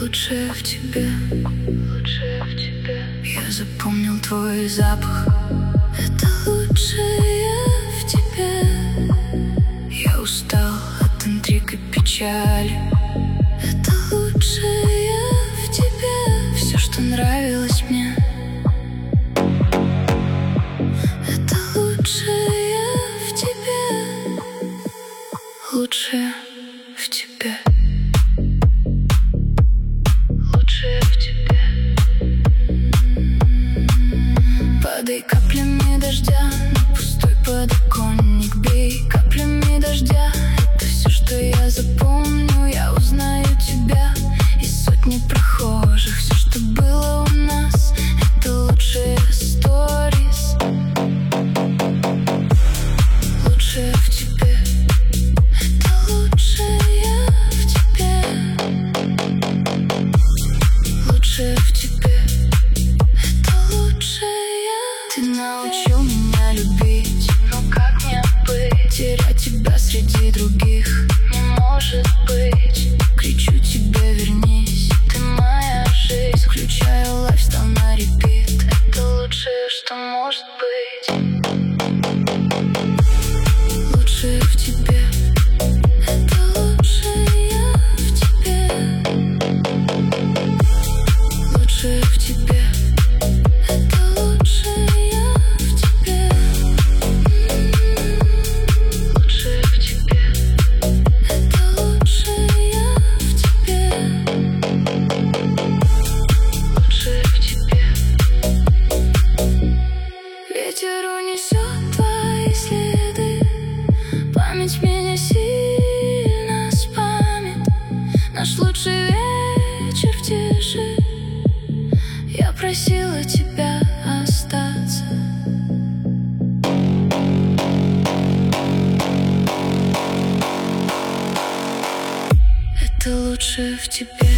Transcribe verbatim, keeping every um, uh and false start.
Лучшее в тебе, лучшее в тебе. Я запомнил твой запах. Это лучшее в тебе. Я устал от интриг и печали. Это лучшее в тебе. Все, что нравилось мне. Это лучшее в тебе. Лучшее в тебе. Падай каплями дождя на пустой подоконник. Бей каплями дождя. Это все, что я запомню. Я узнаю тебя из сотни прохожих. Все, что было у нас, это лучшие сторис. Лучшее в тебе. Это лучшее в тебе. Лучшее в тебе. Это лучшее. Ты научил меня любить, но как мне быть? Терять тебя среди других не может быть. Кричу тебе, вернись, ты моя жизнь. Включаю лайфстайл на репит. Это лучшее, что может быть. Лучшее в тебе. Это лучшее в тебе. Лучшее в тебе. Это лучшее. Ветер унесет твои следы. Память меня сильно спамит. Наш лучший вечер в тиши. Я просила тебя остаться. Это лучшее в тебе.